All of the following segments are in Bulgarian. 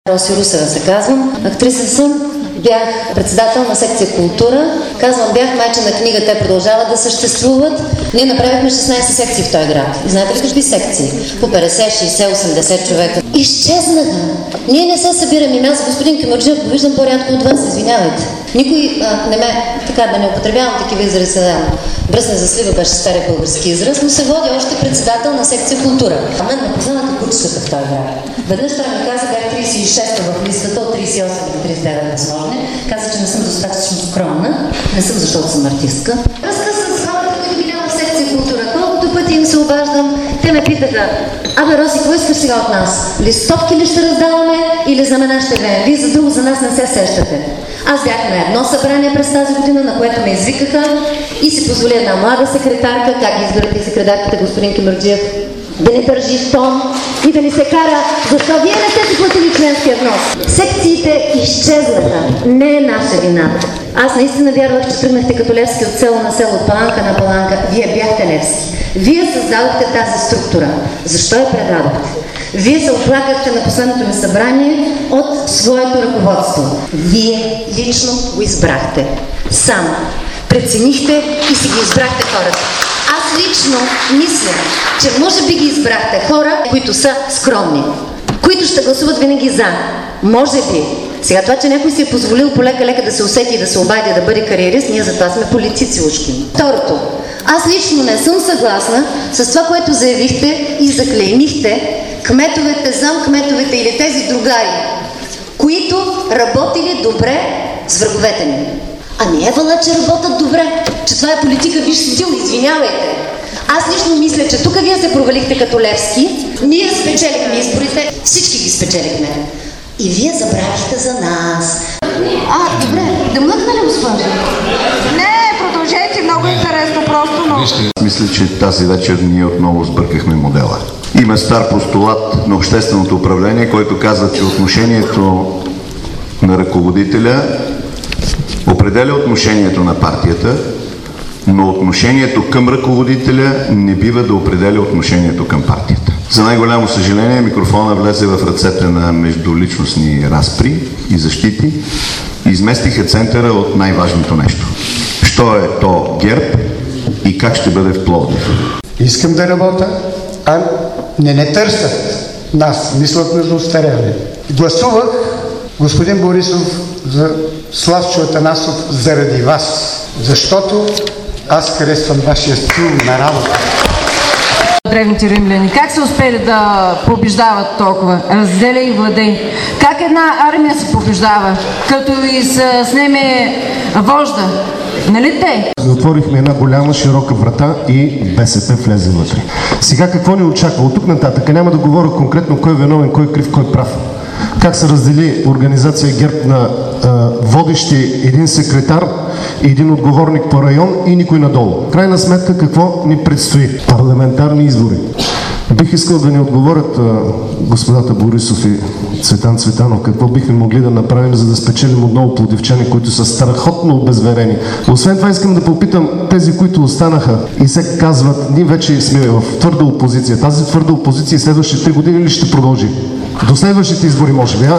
Роси Русева се казвам. Актриса съм. Бях председател на секция култура. Казвам, бях майче на книга, те продължават да съществуват. Ние направихме 16 секции в този град. И знаете ли какви секции? По 50, 60, 80 човека. Изчезнаха. Ние не се събираме. И аз, господин Кюмюрджиев, го виждам по-рядко от вас, извинявайте. Никой не ме, така да не употребявам такива изрази, бръсне за слива беше стария български израз, но се води още председател на секция култура. А мен ме познаха кучетата в този град. Веднъж той ми каза, бях 36-та в листата, от 38 до 39 възможни. Каза, че не съм достатъчно скромна. Не съм, защото съм артистка. Връзка с хората, които ги няма в секция култура. Колкото пъти им се обаждам, те ме питаха: абе, Роси, какво искаш сега от нас? Листовки ли ще раздаваме или за мена ще гледаме? Вие за друго за нас не се сещате. Аз бях на едно събрание през тази година, на което ме извикаха и си позволи една млада секретарка, как ги избирате и секретарките, господин Кюмюрджиев, да не държи в тон и да ни се кара, защо вие не сте си платили членския внос. Секциите изчезнаха. Не е наша вина. Аз наистина вярвах, че тръгнахте като Левски от село на село, от паланка на паланка. Вие бяхте Левски. Вие създадохте тази структура. Защо я предадохте? Вие се оплакахте на последното ми събрание от своето ръководство. Вие лично го избрахте. Сам. Преценихте и си ги избрахте хората. Аз лично мисля, че може би ги избрахте хора, които са скромни, които ще гласуват винаги за. Може би. Сега това, че някой си е позволил полека-лека да се усети и да се обади да бъде кариерист, ние затова сме политици ушки. Второто. Аз лично не съм съгласна с това, което заявихте и заклеймихте кметовете, замкметовете или тези другари, които работили добре с враговете ни. А не е вала, че работят добре, че това е политика висш стил, извинявайте. Аз лично мисля, че тук вие се провалихте като Левски, ние спечелихме изборите, всички ги спечелихме. И вие забравихте за нас. Добре, да млъкна ли, госпожа? Не, продължете, много интересно просто, но... Мисля, че тази вечер ние отново сбъркахме модела. Има стар постулат на общественото управление, който казва, че отношението на ръководителя определя отношението на партията, но отношението към ръководителя не бива да определя отношението към партията. За най-голямо съжаление, микрофона влезе в ръцете на междуличностни разпри и защити и изместиха центъра от най-важното нещо. Що е то ГЕРБ и как ще бъде в Пловдив? Искам да работя, а не търсят нас, мислят между устарели. Гласувах, господин Борисов, за Славчо Атанасов заради вас, защото аз харесвам вашия стил на работа. Древните римляни, как са успели да побеждават толкова? Разделяй и владей. Как една армия се побеждава, като и се снеме вожда? Нали те? Отворихме една голяма, широка врата и БСП влезе вътре. Сега какво ни очаква? От тук нататък няма да говоря конкретно кой е виновен, кой е крив, кой е прав. Как се раздели организация ГЕРБ на водещи един секретар и един отговорник по район и никой надолу. В крайна сметка какво ни предстои? Парламентарни избори. Бих искал да ни отговорят господата Борисов и Цветан Цветанов какво бихме могли да направим, за да спечелим отново пловдивчани, които са страхотно обезверени. Освен това искам да попитам тези, които останаха и се казват, ние вече сме в твърда опозиция. Тази твърда опозиция следващите 3 години ли ще продължи? До следващите избори може би,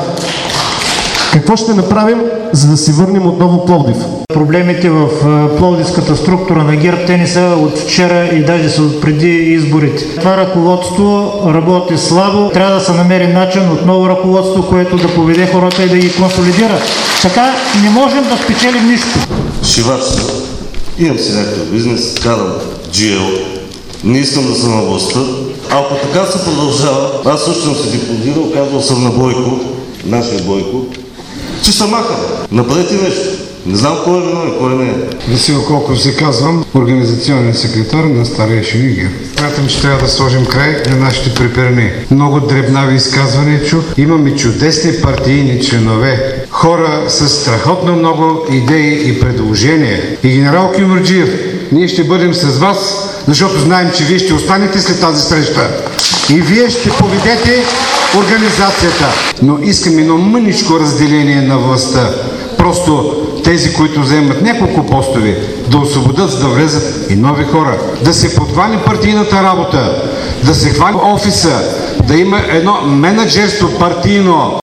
Какво ще направим, за да си върнем отново Пловдив? Проблемите в пловдивската структура на ГЕРБ, те не са от вчера и даже са от преди изборите. Това ръководство работи слабо. Трябва да се намери начин отново ръководство, което да поведе хората и да ги консолидира. Така не можем да спечелим нищо. Шивач съм. Имам си някакъв бизнес, карам GL. Не искам да съм на властта. Ако така се продължава, аз също съм се дипломирал, казвал съм на Бойко, нашия Бойко, че са махали. Направете нещо. Не знам кой е виновен, кой не е. Васил Колков се казвам, организационен секретар на старейшини ГЕРБ. Смятам, че трябва да сложим край на нашите приперни. Много дребнави изказвания чух. Имаме чудесни партийни членове. Хора с страхотно много идеи и предложения. И генерал Кюмюрджиев, ние ще бъдем с вас, защото знаем, че вие ще останете след тази среща. И вие ще поведете организацията. Но искам едно мъничко разделение на властта. Просто тези, които вземат няколко постове, да освободят, за да влезат и нови хора. Да се подхване партийната работа, да се хване офиса, да има едно менеджерство партийно.